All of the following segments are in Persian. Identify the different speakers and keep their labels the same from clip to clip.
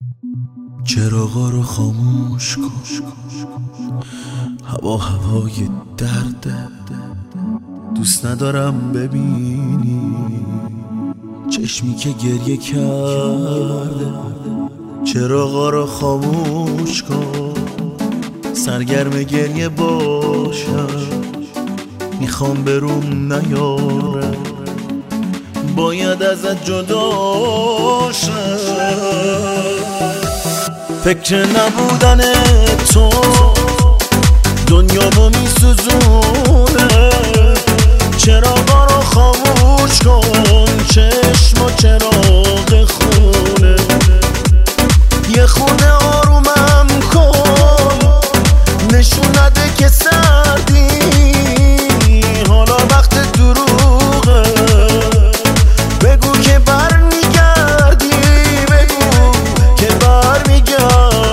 Speaker 1: چراغا رو خاموش کن، هوا هوای درده، دوست ندارم ببینی چشمی که گریه کرده. چراغا رو خاموش کن، سرگرم گریه باشم، میخوام بروم نیارم، باید ازت جدا شم. فکر نبودن تو دنیامو میسوزونه. چراغا رو خاموش کن، چشم و چراغ خونه، یه خونه آرومم کن، نشون نده که سردی، حالا وقت دروغه، بگو که برمیگردی، بگو که برمیگردی.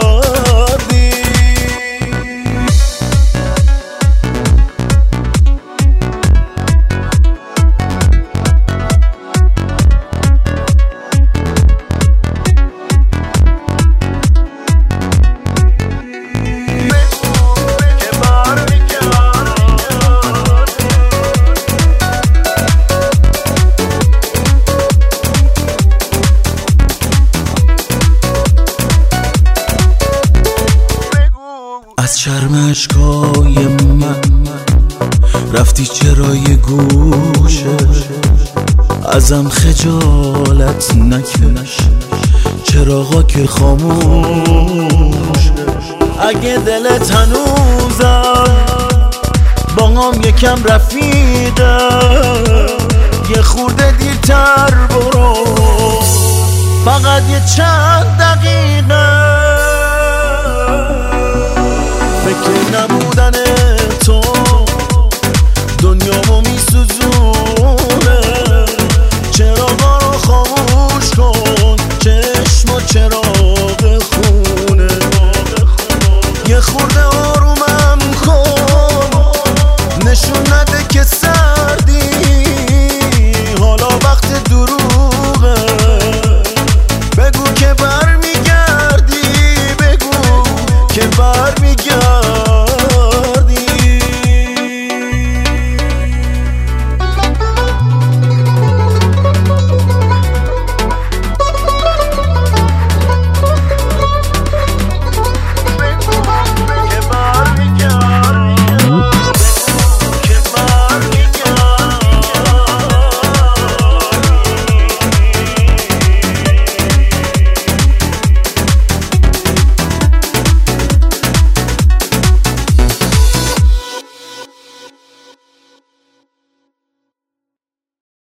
Speaker 1: از شرم اشکای من رفتی چرا یه گوشه، ازم خجالت نکش، چراغا که خاموش. اگه دلت هنوزم با هم یکم رفیقه، یه خورده دیرتر برو، فقط یه چند دقیقه.